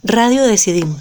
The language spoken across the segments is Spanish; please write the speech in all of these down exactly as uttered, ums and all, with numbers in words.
Ràdio Decidim.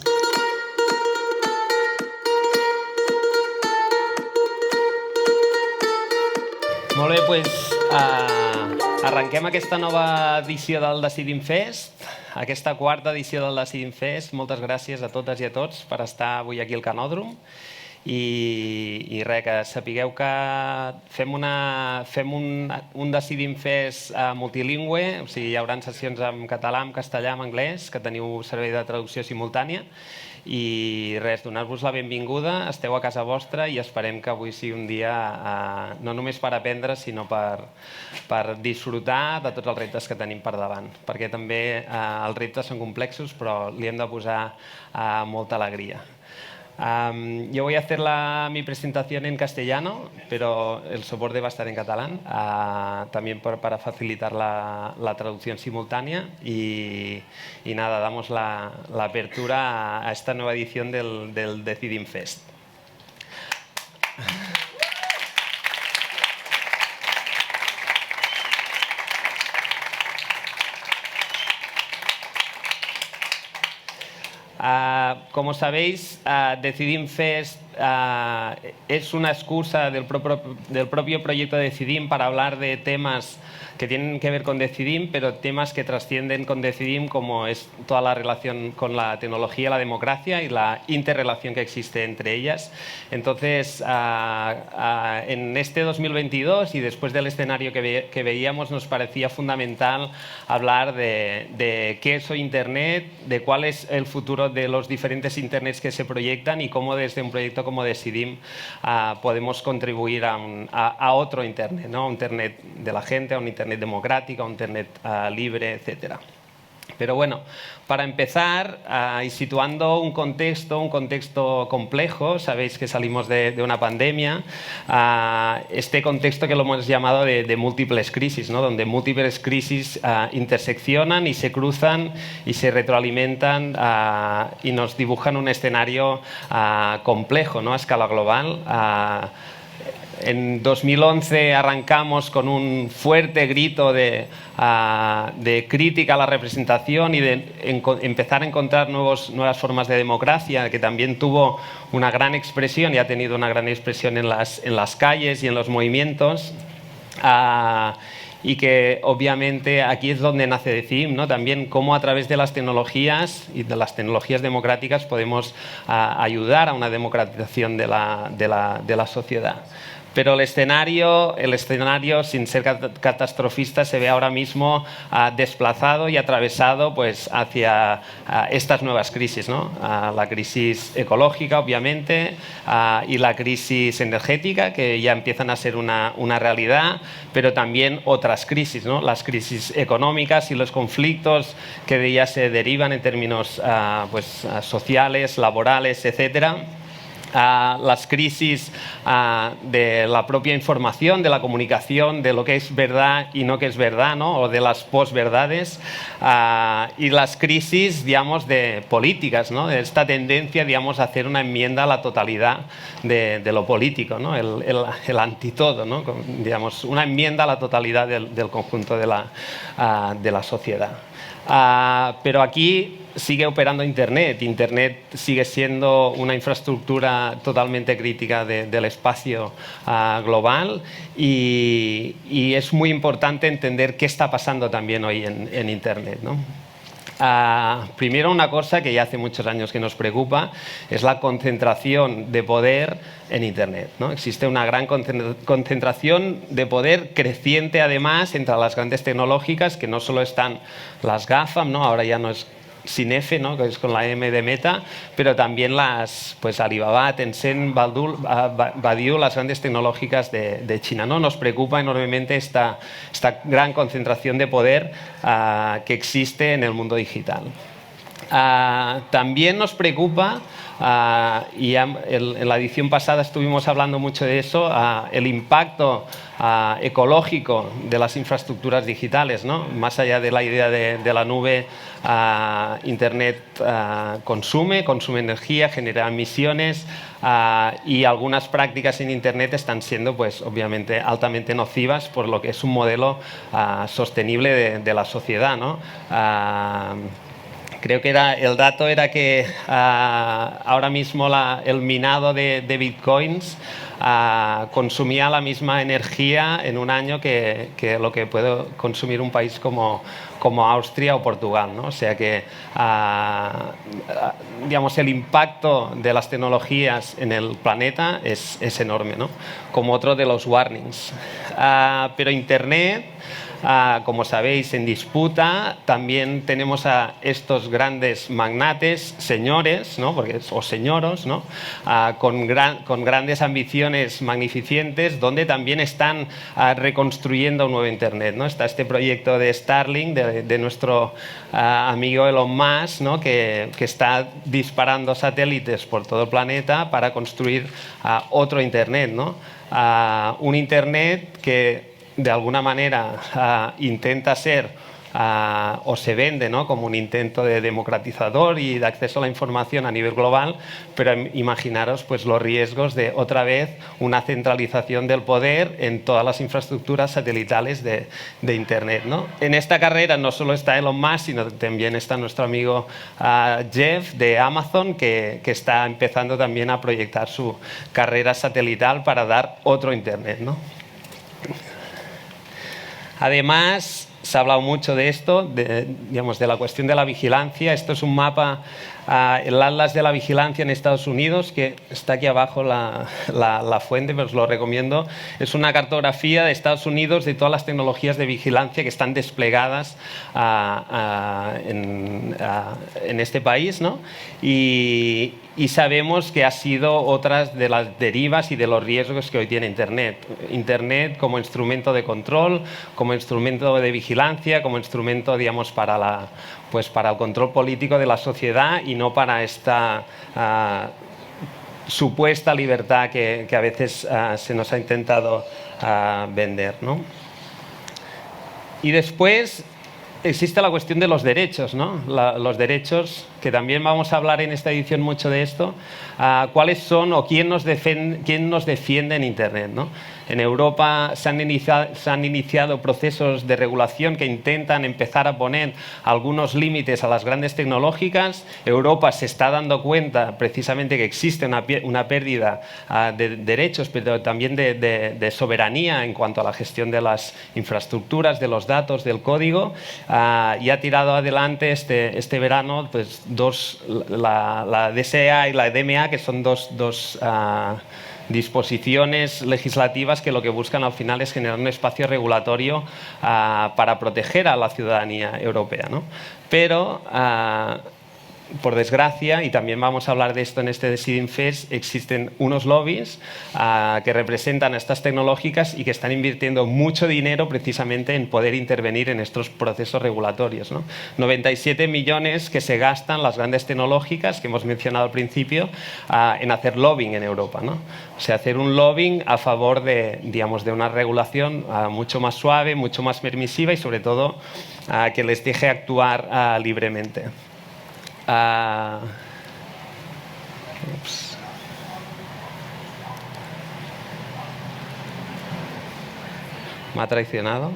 Molt bé, doncs eh, arrenquem aquesta nova edició del Decidim Fest, aquesta quarta edició del Decidim Fest. Moltes gràcies a totes i a tots per estar avui aquí al Canòdrom. I, i res, que sapigueu que fem, una, fem un, un Decidim Fest uh, multilingüe, o sigui, hi haurà sessions en català, en castellà, en anglès, que teniu servei de traducció simultània. I res, donar-vos la benvinguda, esteu a casa vostra i esperem que avui sigui un dia uh, no només per aprendre, sinó per, per disfrutar de tots els reptes que tenim per davant, perquè també uh, els reptes són complexos, però li hem de posar uh, molta alegria. Um, yo voy a hacer la, mi presentación en castellano, pero el soporte va a estar en catalán, uh, también por, para facilitar la, la traducción simultánea. Y, y nada, damos la, la apertura a, a esta nueva edición del, del Decidim Fest. Uh, como sabéis, uh, Decidim Fest uh, es una excusa del, pro del propio proyecto Decidim para hablar de temas que tienen que ver con Decidim, pero temas que trascienden con Decidim, como es toda la relación con la tecnología, la democracia y la interrelación que existe entre ellas. Entonces, uh, uh, en este dos mil veintidós y después del escenario que, ve que veíamos, nos parecía fundamental hablar de, de qué es hoy Internet, de cuál es el futuro de los diferentes Internets que se proyectan y cómo desde un proyecto como Decidim uh, podemos contribuir a, un, a, a otro Internet, ¿no? Un Internet de la gente, a un Internet democrática, un Internet uh, libre, etcétera. Pero bueno, para empezar, uh, y situando un contexto, un contexto complejo, sabéis que salimos de, de una pandemia, uh, este contexto que lo hemos llamado de, de múltiples crisis, ¿no? Donde múltiples crisis uh, interseccionan y se cruzan y se retroalimentan uh, y nos dibujan un escenario uh, complejo, ¿no? A escala global. Uh, En dos mil once arrancamos con un fuerte grito de, uh, de crítica a la representación y de en, empezar a encontrar nuevos, nuevas formas de democracia, que también tuvo una gran expresión y ha tenido una gran expresión en las, en las calles y en los movimientos. Uh, y que obviamente aquí es donde nace Decidim, ¿no? También cómo a través de las tecnologías y de las tecnologías democráticas podemos uh, ayudar a una democratización de la, de la, de la sociedad. Pero el escenario, el escenario, sin ser catastrofista, se ve ahora mismo uh, desplazado y atravesado pues, hacia uh, estas nuevas crisis, ¿no? Uh, la crisis ecológica, obviamente, uh, y la crisis energética, que ya empiezan a ser una, una realidad, pero también otras crisis, ¿no? Las crisis económicas y los conflictos que de ellas se derivan en términos uh, pues, uh, sociales, laborales, etcétera. Uh, las crisis uh, de la propia información, de la comunicación, de lo que es verdad y no que es verdad, ¿no? O de las posverdades, uh, y las crisis, digamos, de políticas, ¿no? De esta tendencia, digamos, a hacer una enmienda a la totalidad de, de lo político, ¿no? El, el, el antitodo, ¿no? Digamos, una enmienda a la totalidad del, del conjunto de la, uh, de la sociedad. Uh, pero aquí sigue operando Internet. Internet sigue siendo una infraestructura totalmente crítica de, del espacio uh, global y, y es muy importante entender qué está pasando también hoy en, en Internet, ¿no? Uh, primero, una cosa que ya hace muchos años que nos preocupa es la concentración de poder en Internet, ¿no? Existe una gran concentración de poder creciente, además, entre las grandes tecnológicas, que no solo están las GAFAM, ¿no? Ahora ya no es sin F, ¿no? Que es con la M de Meta, pero también las, pues Alibaba, Tencent, Baidu, Baidu las grandes tecnológicas de, de China, ¿no? Nos preocupa enormemente esta, esta gran concentración de poder uh, que existe en el mundo digital. Uh, también nos preocupa, uh, y ya el, en la edición pasada estuvimos hablando mucho de eso, uh, el impacto uh, ecológico de las infraestructuras digitales, ¿no? Más allá de la idea de, de la nube, uh, Internet uh, consume, consume energía, genera emisiones, uh, y algunas prácticas en Internet están siendo, pues, obviamente, altamente nocivas por lo que es un modelo uh, sostenible de, de la sociedad, ¿no? Uh, creo que era, el dato era que uh, ahora mismo la, el minado de, de bitcoins uh, consumía la misma energía en un año que, que lo que puede consumir un país como, como Austria o Portugal, ¿no? O sea que uh, digamos, el impacto de las tecnologías en el planeta es, es enorme, ¿no? Como otro de los warnings. Uh, pero Internet, Uh, como sabéis, en disputa. También tenemos a estos grandes magnates, señores, ¿no? Porque, o señoros, ¿no? Uh, con, gran, con grandes ambiciones magnificentes, donde también están uh, reconstruyendo un nuevo Internet, ¿no? Está este proyecto de Starlink, de, de nuestro uh, amigo Elon Musk, ¿no? que, que está disparando satélites por todo el planeta para construir uh, otro Internet, ¿no? Uh, un Internet que de alguna manera uh, intenta ser uh, o se vende, ¿no? Como un intento de democratizador y de acceso a la información a nivel global, pero imaginaros pues, los riesgos de otra vez una centralización del poder en todas las infraestructuras satelitales de, de Internet, ¿no? En esta carrera no solo está Elon Musk, sino también está nuestro amigo uh, Jeff de Amazon, que, que está empezando también a proyectar su carrera satelital para dar otro Internet, ¿no? Además, se ha hablado mucho de esto, de, digamos, de la cuestión de la vigilancia. Esto es un mapa, uh, el Atlas de la Vigilancia en Estados Unidos, que está aquí abajo la, la, la fuente, pero os lo recomiendo. Es una cartografía de Estados Unidos de todas las tecnologías de vigilancia que están desplegadas uh, uh, en, uh, en este país, ¿no? Y, y sabemos que ha sido otras de las derivas y de los riesgos que hoy tiene Internet. Internet como instrumento de control, como instrumento de vigilancia, como instrumento, digamos, para, la, pues para el control político de la sociedad y no para esta uh, supuesta libertad que, que a veces uh, se nos ha intentado uh, vender, ¿no? Y después existe la cuestión de los derechos, ¿no? La, los derechos, que también vamos a hablar en esta edición mucho de esto, uh, cuáles son o quién nos, defiende, quién nos defiende en Internet, ¿no? En Europa se han, iniciado, se han iniciado procesos de regulación que intentan empezar a poner algunos límites a las grandes tecnológicas. Europa se está dando cuenta precisamente que existe una, una pérdida uh, de derechos, pero también de, de, de soberanía en cuanto a la gestión de las infraestructuras, de los datos, del código. Uh, y ha tirado adelante este, este verano pues, dos, la, la D S A y la D M A, que son dos, dos uh, disposiciones legislativas que lo que buscan al final es generar un espacio regulatorio uh, para proteger a la ciudadanía europea, ¿no? Pero uh, por desgracia, y también vamos a hablar de esto en este Decidim Fest, existen unos lobbies uh, que representan a estas tecnológicas y que están invirtiendo mucho dinero precisamente en poder intervenir en estos procesos regulatorios, ¿no? noventa y siete millones que se gastan las grandes tecnológicas que hemos mencionado al principio uh, en hacer lobbying en Europa, ¿no? O sea, hacer un lobbying a favor de, digamos, de una regulación uh, mucho más suave, mucho más permisiva y sobre todo uh, que les deje actuar uh, libremente. Uh, ups. ¿Me ha traicionado?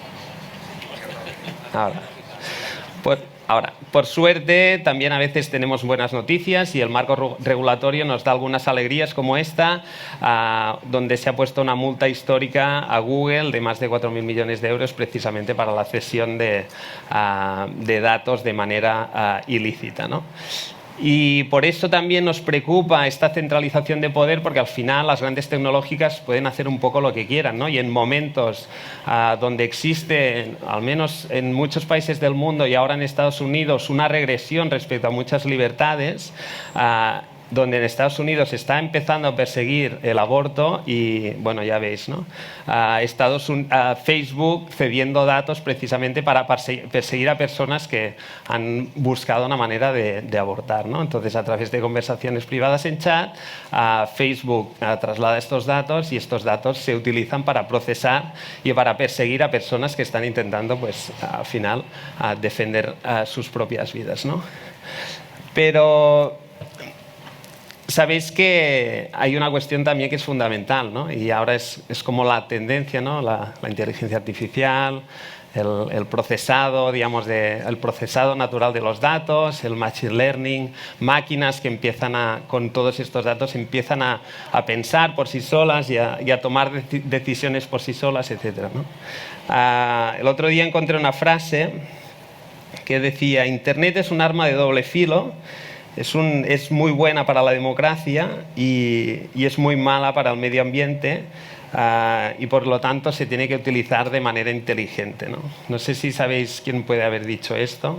Ahora. Pues, ahora, por suerte, también a veces tenemos buenas noticias y el marco regulatorio nos da algunas alegrías como esta, uh, donde se ha puesto una multa histórica a Google de más de cuatro mil millones de euros precisamente para la cesión de, uh, de datos de manera uh, ilícita, ¿no? Y por eso también nos preocupa esta centralización de poder, porque al final las grandes tecnológicas pueden hacer un poco lo que quieran, ¿no? Y en momentos uh, donde existe, al menos en muchos países del mundo y ahora en Estados Unidos, una regresión respecto a muchas libertades, uh, donde en Estados Unidos se está empezando a perseguir el aborto y, bueno, ya veis, ¿no? Uh, Estados Un- uh, Facebook cediendo datos precisamente para perseguir a personas que han buscado una manera de, de abortar, ¿no? Entonces, a través de conversaciones privadas en chat, uh, Facebook uh, traslada estos datos y estos datos se utilizan para procesar y para perseguir a personas que están intentando, pues, al final, uh, defender uh, sus propias vidas, ¿no? Pero sabéis que hay una cuestión también que es fundamental, ¿no? Y ahora es, es como la tendencia, ¿no? La, la inteligencia artificial, el, el procesado, digamos, de, el procesado natural de los datos, el machine learning, máquinas que empiezan a, con todos estos datos, empiezan a, a pensar por sí solas y a, y a tomar de, decisiones por sí solas, etcétera, ¿no? Uh, el otro día encontré una frase que decía: Internet es un arma de doble filo, es, un, es muy buena para la democracia y, y es muy mala para el medio ambiente. Uh, y por lo tanto se tiene que utilizar de manera inteligente, ¿no? No sé si sabéis quién puede haber dicho esto.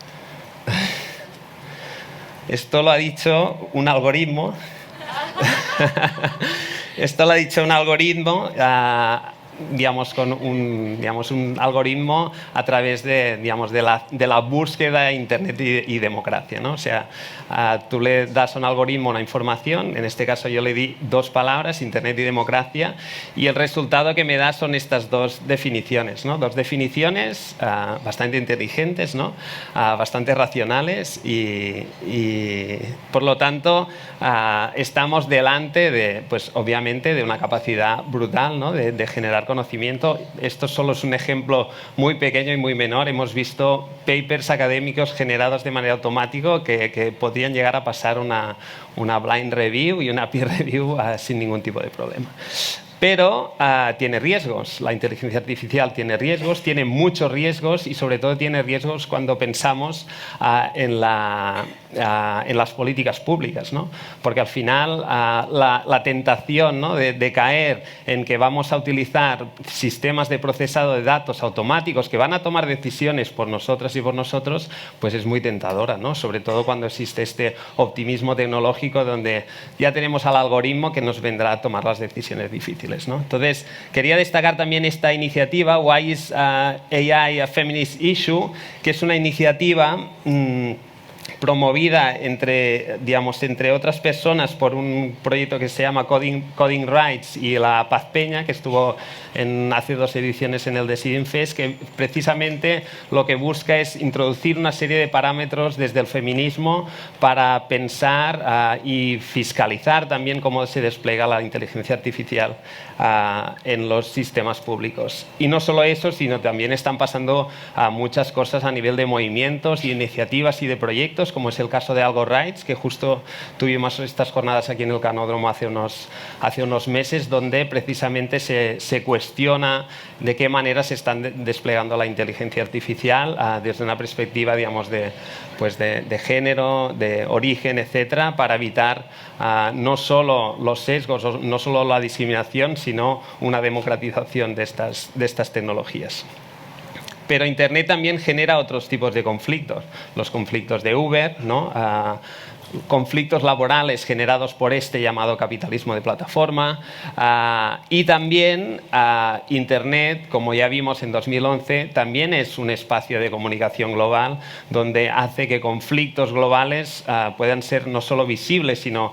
Esto lo ha dicho un algoritmo. Esto lo ha dicho un algoritmo, uh, digamos, con un, digamos, un algoritmo a través de, digamos, de, la, de la búsqueda de Internet y, y democracia, ¿no? O sea, uh, tú le das a un algoritmo una información, en este caso yo le di dos palabras, Internet y democracia, y el resultado que me da son estas dos definiciones, ¿no? Dos definiciones uh, bastante inteligentes, ¿no? Uh, bastante racionales y, y por lo tanto uh, estamos delante de, pues obviamente, de una capacidad brutal, ¿no? de, de generar conocimiento. Esto solo es un ejemplo muy pequeño y muy menor. Hemos visto papers académicos generados de manera automática que, que podrían llegar a pasar una, una blind review y una peer review uh, sin ningún tipo de problema. Pero uh, tiene riesgos. La inteligencia artificial tiene riesgos, tiene muchos riesgos y sobre todo tiene riesgos cuando pensamos uh, en, la, uh, en las políticas públicas, ¿no? Porque al final uh, la, la tentación, ¿no? de, de caer en que vamos a utilizar sistemas de procesado de datos automáticos que van a tomar decisiones por nosotras y por nosotros, pues es muy tentadora, ¿no? Sobre todo cuando existe este optimismo tecnológico donde ya tenemos al algoritmo que nos vendrá a tomar las decisiones difíciles, ¿no? Entonces, quería destacar también esta iniciativa, Why is uh, A I a Feminist Issue?, que es una iniciativa mmm, promovida entre, digamos, entre otras personas por un proyecto que se llama Coding, Coding Rights y la Paz Peña, que estuvo en, hace dos ediciones en el Decidim Fest, que precisamente lo que busca es introducir una serie de parámetros desde el feminismo para pensar uh, y fiscalizar también cómo se despliega la inteligencia artificial uh, en los sistemas públicos. Y no solo eso, sino también están pasando uh, muchas cosas a nivel de movimientos y iniciativas y de proyectos, como es el caso de Algo Rights, que justo tuvimos estas jornadas aquí en el Canódromo hace unos, hace unos meses, donde precisamente se, se cuestiona de qué manera se está de, desplegando la inteligencia artificial uh, desde una perspectiva, digamos, de, pues de, de género, de origen, etcétera, para evitar uh, no solo los sesgos, no solo la discriminación, sino una democratización de estas, de estas tecnologías. Pero Internet también genera otros tipos de conflictos. Los conflictos de Uber, ¿no? Uh, conflictos laborales generados por este llamado capitalismo de plataforma uh, y también uh, Internet, como ya vimos en dos mil once, también es un espacio de comunicación global donde hace que conflictos globales uh, puedan ser no solo visibles, sino uh,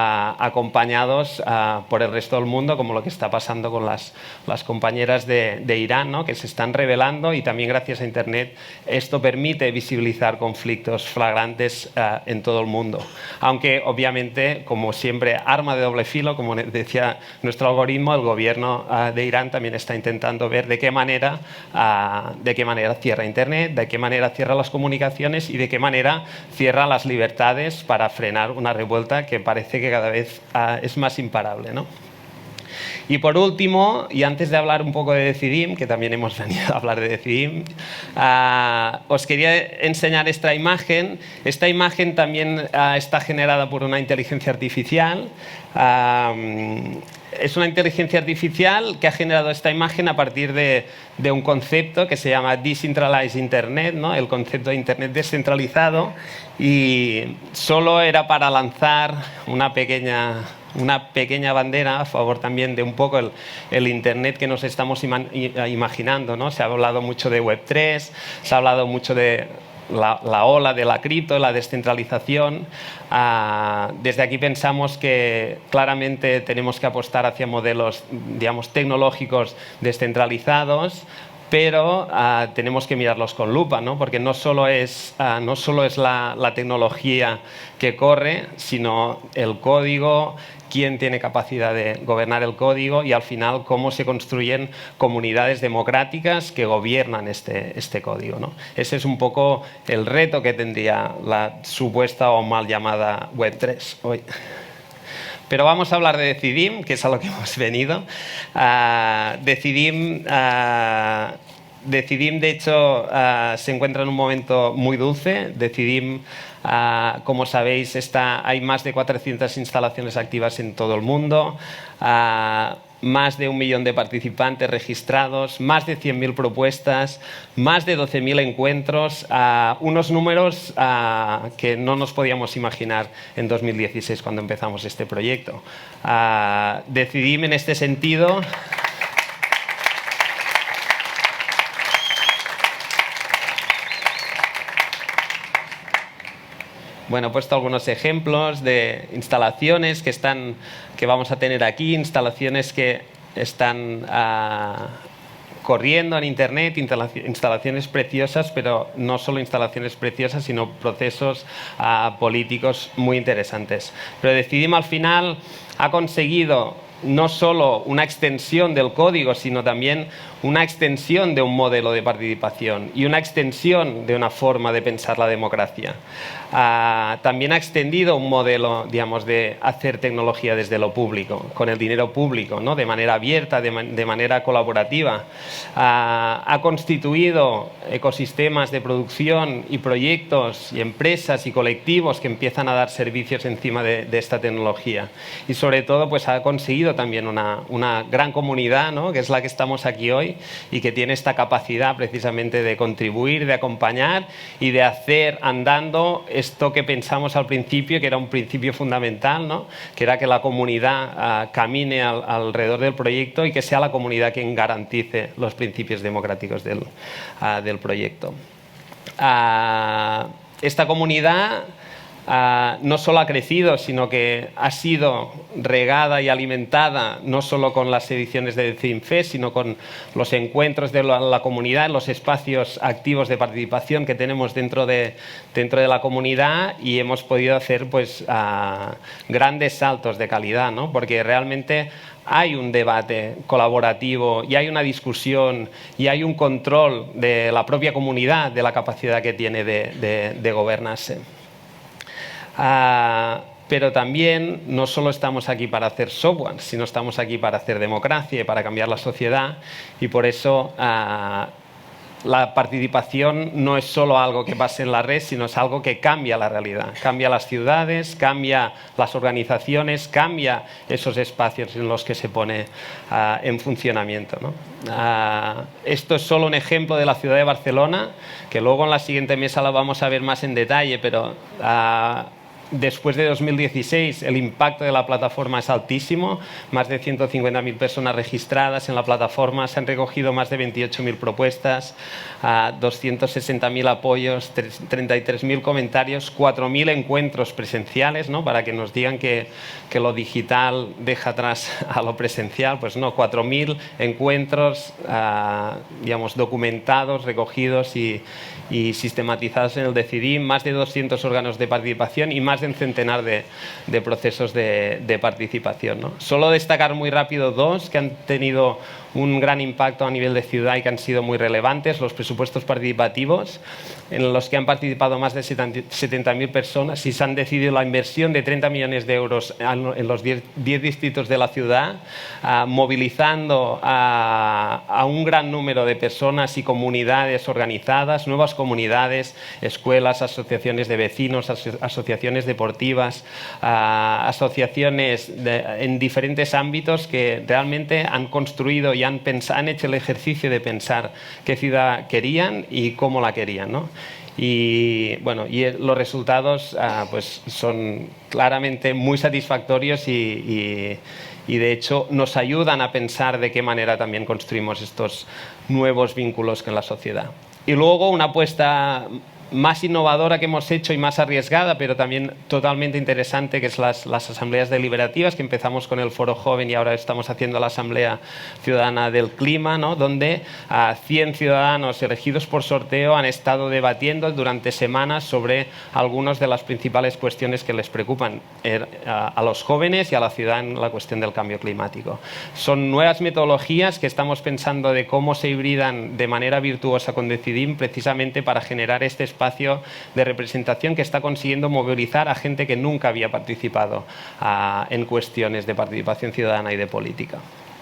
acompañados uh, por el resto del mundo, como lo que está pasando con las, las compañeras de, de Irán, ¿no? Que se están rebelando, y también gracias a Internet esto permite visibilizar conflictos flagrantes uh, en todo el mundo. Aunque obviamente, como siempre, arma de doble filo, como decía nuestro algoritmo, el gobierno uh, de Irán también está intentando ver de qué manera, uh, de qué manera cierra Internet, de qué manera cierra las comunicaciones y de qué manera cierra las libertades para frenar una revuelta que parece que cada vez uh, es más imparable, ¿no? Y por último, y antes de hablar un poco de Decidim, que también hemos venido a hablar de Decidim, uh, os quería enseñar esta imagen. Esta imagen también uh, está generada por una inteligencia artificial. Uh, es una inteligencia artificial que ha generado esta imagen a partir de, de un concepto que se llama Decentralized Internet, ¿no? El concepto de Internet descentralizado, y solo era para lanzar una pequeña... una pequeña bandera a favor también de un poco el, el Internet que nos estamos ima imaginando, ¿no? Se ha hablado mucho de web tres, se ha hablado mucho de la, la ola de la cripto, la descentralización. Uh, desde aquí pensamos que claramente tenemos que apostar hacia modelos, digamos, tecnológicos descentralizados, pero uh, tenemos que mirarlos con lupa, ¿no? Porque no solo es, uh, no solo es la, la tecnología que corre, sino el código, quién tiene capacidad de gobernar el código y al final cómo se construyen comunidades democráticas que gobiernan este, este código, ¿no? Ese es un poco el reto que tendría la supuesta o mal llamada web tres hoy. Pero vamos a hablar de Decidim, que es a lo que hemos venido. Uh, Decidim, uh, Decidim, de hecho, uh, se encuentra en un momento muy dulce. Decidim, uh, como sabéis, está, hay más de cuatrocientas instalaciones activas en todo el mundo. Uh, más de un millón de participantes registrados, más de cien mil propuestas, más de doce mil encuentros, uh, unos números uh, que no nos podíamos imaginar en dos mil dieciséis cuando empezamos este proyecto. Uh, Decidim en este sentido... Bueno, he puesto algunos ejemplos de instalaciones que, están, que vamos a tener aquí, instalaciones que están uh, corriendo en Internet, instalaciones preciosas, pero no solo instalaciones preciosas, sino procesos uh, políticos muy interesantes. Pero Decidim al final ha conseguido no solo una extensión del código, sino también una extensión de un modelo de participación y una extensión de una forma de pensar la democracia. Uh, también ha extendido un modelo, digamos, de hacer tecnología desde lo público, con el dinero público, ¿no? De manera abierta, de, man de manera colaborativa. Uh, ha constituido ecosistemas de producción y proyectos y empresas y colectivos que empiezan a dar servicios encima de, de esta tecnología. Y sobre todo, pues ha conseguido también una, una gran comunidad, ¿no? Que es la que estamos aquí hoy y que tiene esta capacidad precisamente de contribuir, de acompañar y de hacer andando esto que pensamos al principio, que era un principio fundamental, ¿no? Que era que la comunidad uh, camine al, alrededor del proyecto y que sea la comunidad quien garantice los principios democráticos del, uh, del proyecto. Uh, esta comunidad Uh, no solo ha crecido, sino que ha sido regada y alimentada no solo con las ediciones de Decidim Fest, sino con los encuentros de la, la comunidad, los espacios activos de participación que tenemos dentro de, dentro de la comunidad, y hemos podido hacer pues, uh, grandes saltos de calidad, ¿no? Porque realmente hay un debate colaborativo y hay una discusión y hay un control de la propia comunidad de la capacidad que tiene de, de, de gobernarse. Uh, pero también no solo estamos aquí para hacer software, sino estamos aquí para hacer democracia y para cambiar la sociedad, y por eso uh, la participación no es solo algo que pase en la red, sino es algo que cambia la realidad, cambia las ciudades, cambia las organizaciones, cambia esos espacios en los que se pone uh, en funcionamiento, ¿no? Uh, esto es solo un ejemplo de la ciudad de Barcelona, que luego en la siguiente mesa la vamos a ver más en detalle, pero uh, después de dos mil dieciséis el impacto de la plataforma es altísimo, más de ciento cincuenta mil personas registradas en la plataforma, se han recogido más de veintiocho mil propuestas, uh, doscientos sesenta mil apoyos, treinta y tres mil comentarios, cuatro mil encuentros presenciales, ¿no? Para que nos digan que, que lo digital deja atrás a lo presencial, pues no, cuatro mil encuentros uh, digamos, documentados, recogidos y, y sistematizados en el Decidim, más de doscientos órganos de participación y más de un centenar de, de procesos de, de participación, ¿no? Solo destacar muy rápido dos que han tenido un gran impacto a nivel de ciudad y que han sido muy relevantes: los presupuestos participativos, en los que han participado más de setenta mil personas y se han decidido la inversión de treinta millones de euros en los diez distritos de la ciudad, uh, movilizando a, a un gran número de personas y comunidades organizadas, nuevas comunidades, escuelas, asociaciones de vecinos, aso asociaciones deportivas, uh, asociaciones de, en diferentes ámbitos que realmente han construido y han, han hecho el ejercicio de pensar qué ciudad querían y cómo la querían, ¿no? Y, bueno, y los resultados uh, pues son claramente muy satisfactorios y, y, y de hecho nos ayudan a pensar de qué manera también construimos estos nuevos vínculos con la sociedad. Y luego una apuesta más innovadora que hemos hecho y más arriesgada, pero también totalmente interesante, que es las, las asambleas deliberativas, que empezamos con el Foro Joven y ahora estamos haciendo la Asamblea Ciudadana del Clima, ¿no? Donde a cien ciudadanos elegidos por sorteo han estado debatiendo durante semanas sobre algunas de las principales cuestiones que les preocupan a, a los jóvenes y a la ciudad en la cuestión del cambio climático. Son nuevas metodologías que estamos pensando de cómo se hibridan de manera virtuosa con Decidim, precisamente para generar este espacio de representación que está consiguiendo movilizar a gente que nunca había participado uh, en cuestiones de participación ciudadana y de política.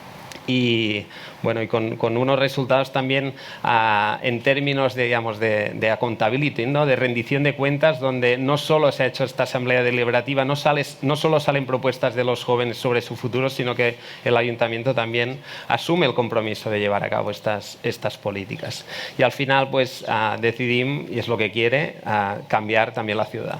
Y, bueno, y con, con unos resultados también uh, en términos de, digamos, de, de accountability, ¿no? De rendición de cuentas, donde no solo se ha hecho esta asamblea deliberativa, no, sales, no solo salen propuestas de los jóvenes sobre su futuro, sino que el ayuntamiento también asume el compromiso de llevar a cabo estas, estas políticas. Y al final, pues, uh, Decidim, y es lo que quiere, uh, cambiar también la ciudad.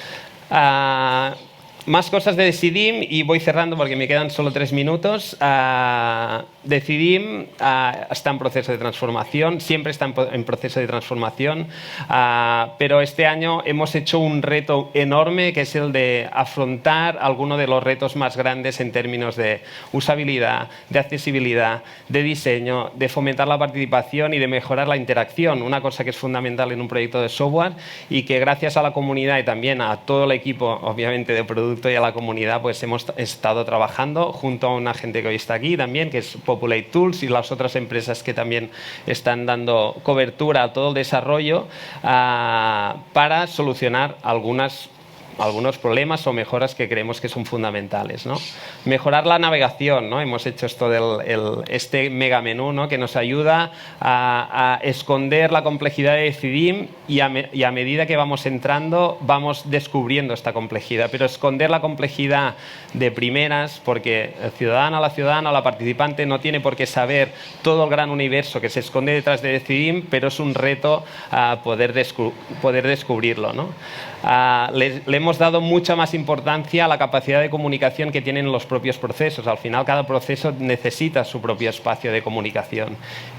Uh, Más cosas de Decidim y voy cerrando porque me quedan solo tres minutos. Uh, Decidim uh, está en proceso de transformación, siempre está en, en proceso de transformación, uh, pero este año hemos hecho un reto enorme, que es el de afrontar algunos de los retos más grandes en términos de usabilidad, de accesibilidad, de diseño, de fomentar la participación y de mejorar la interacción, una cosa que es fundamental en un proyecto de software y que gracias a la comunidad y también a todo el equipo, obviamente, de producto y a la comunidad, pues hemos estado trabajando junto a una gente que hoy está aquí también, que es Populate Tools, y las otras empresas que también están dando cobertura a todo el desarrollo uh, para solucionar algunas algunos problemas o mejoras que creemos que son fundamentales, ¿no? Mejorar la navegación, ¿no? Hemos hecho esto del el, este mega menú, ¿no? Que nos ayuda a, a esconder la complejidad de Decidim y a, me, y a medida que vamos entrando vamos descubriendo esta complejidad, pero esconder la complejidad de primeras, porque el ciudadano, la ciudadana o la participante no tiene por qué saber todo el gran universo que se esconde detrás de Decidim, pero es un reto a poder, descu poder descubrirlo, ¿no? Uh, le, le hemos dado mucha más importancia a la capacidad de comunicación que tienen los propios procesos. Al final, cada proceso necesita su propio espacio de comunicación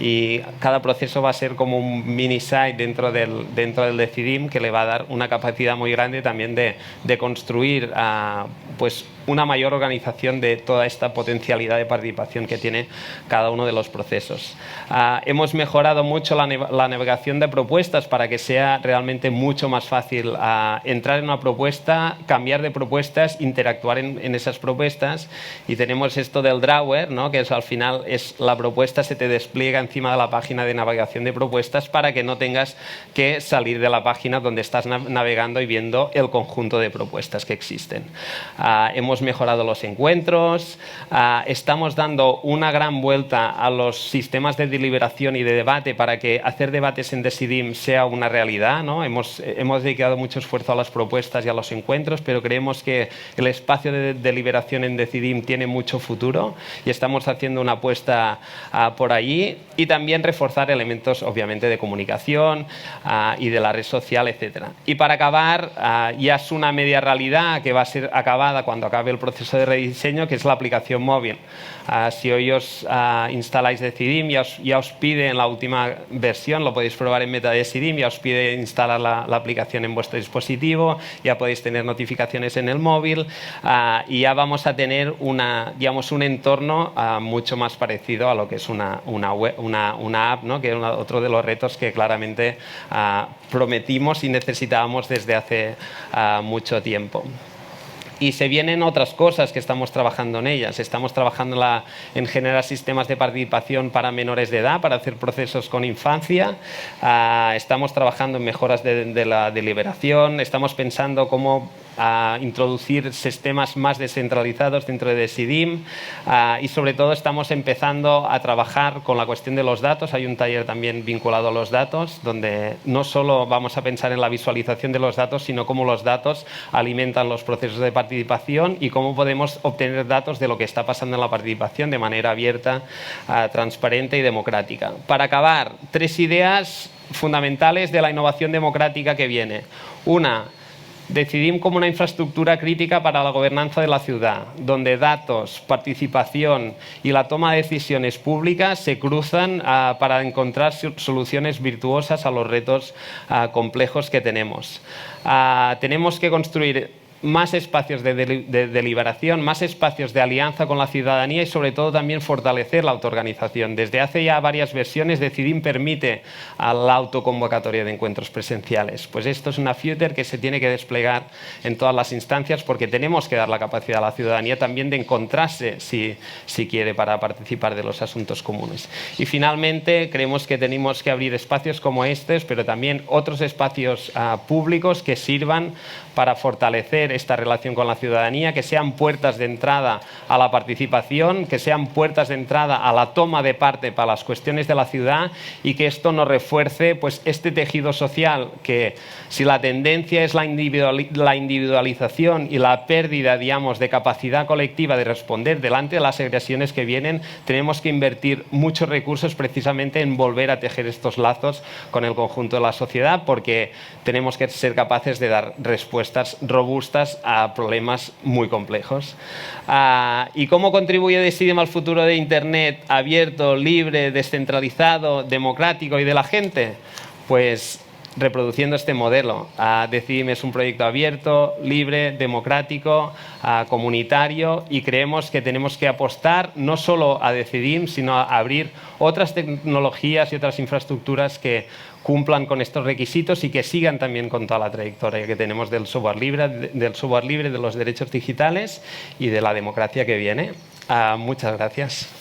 y cada proceso va a ser como un mini site dentro del, dentro del Decidim, que le va a dar una capacidad muy grande también de, de construir uh, pues una mayor organización de toda esta potencialidad de participación que tiene cada uno de los procesos. Uh, hemos mejorado mucho la, la navegación de propuestas para que sea realmente mucho más fácil uh, entrar en una propuesta, cambiar de propuestas, interactuar en, en esas propuestas, y tenemos esto del drawer, ¿no? Que es, al final es la propuesta se te despliega encima de la página de navegación de propuestas para que no tengas que salir de la página donde estás navegando y viendo el conjunto de propuestas que existen. Uh, hemos mejorado los encuentros, uh, estamos dando una gran vuelta a los sistemas de deliberación y de debate para que hacer debates en Decidim sea una realidad, ¿no? Hemos, hemos dedicado mucho esfuerzo a las propuestas y a los encuentros, pero creemos que el espacio de deliberación en Decidim tiene mucho futuro y estamos haciendo una apuesta uh, por allí, y también reforzar elementos, obviamente, de comunicación uh, y de la red social, etcétera. Y para acabar, uh, ya es una media realidad que va a ser acabada cuando acabe el proceso de rediseño, que es la aplicación móvil. Uh, si hoy os uh, instaláis Decidim, ya os, ya os pide en la última versión, lo podéis probar en Meta Decidim, ya os pide instalar la, la aplicación en vuestro dispositivo, ya podéis tener notificaciones en el móvil, uh, y ya vamos a tener una, digamos, un entorno uh, mucho más parecido a lo que es una, una, web, una, una app, ¿no? Que es una, otro de los retos que claramente uh, prometimos y necesitábamos desde hace uh, mucho tiempo. Y se vienen otras cosas que estamos trabajando en ellas. Estamos trabajando en, la, en generar sistemas de participación para menores de edad, para hacer procesos con infancia. Uh, estamos trabajando en mejoras de, de la deliberación. Estamos pensando cómo uh, introducir sistemas más descentralizados dentro de Decidim. Uh, y sobre todo estamos empezando a trabajar con la cuestión de los datos. Hay un taller también vinculado a los datos, donde no solo vamos a pensar en la visualización de los datos, sino cómo los datos alimentan los procesos de participación participación y cómo podemos obtener datos de lo que está pasando en la participación de manera abierta, uh, transparente y democrática. Para acabar, tres ideas fundamentales de la innovación democrática que viene. Una, Decidim como una infraestructura crítica para la gobernanza de la ciudad, donde datos, participación y la toma de decisiones públicas se cruzan uh, para encontrar soluciones virtuosas a los retos uh, complejos que tenemos. Uh, tenemos que construir más espacios de, de, de deliberación, más espacios de alianza con la ciudadanía y sobre todo también fortalecer la autoorganización. Desde hace ya varias versiones, Decidim permite a la autoconvocatoria de encuentros presenciales. Pues esto es una feature que se tiene que desplegar en todas las instancias porque tenemos que dar la capacidad a la ciudadanía también de encontrarse si, si quiere para participar de los asuntos comunes. Y finalmente creemos que tenemos que abrir espacios como estos, pero también otros espacios uh, públicos que sirvan para fortalecer esta relación con la ciudadanía, que sean puertas de entrada a la participación, que sean puertas de entrada a la toma de parte para las cuestiones de la ciudad y que esto nos refuerce pues, este tejido social que si la tendencia es la, individual, la individualización y la pérdida, digamos, de capacidad colectiva de responder delante de las agresiones que vienen, tenemos que invertir muchos recursos precisamente en volver a tejer estos lazos con el conjunto de la sociedad porque tenemos que ser capaces de dar respuestas robustas a problemas muy complejos. Uh, ¿Y cómo contribuye Decidim al futuro de Internet abierto, libre, descentralizado, democrático y de la gente? Pues reproduciendo este modelo. Uh, Decidim es un proyecto abierto, libre, democrático, uh, comunitario y creemos que tenemos que apostar no solo a Decidim, sino a abrir otras tecnologías y otras infraestructuras que cumplan con estos requisitos y que sigan también con toda la trayectoria que tenemos del software libre, del software libre, de los derechos digitales y de la democracia que viene. Uh, muchas gracias.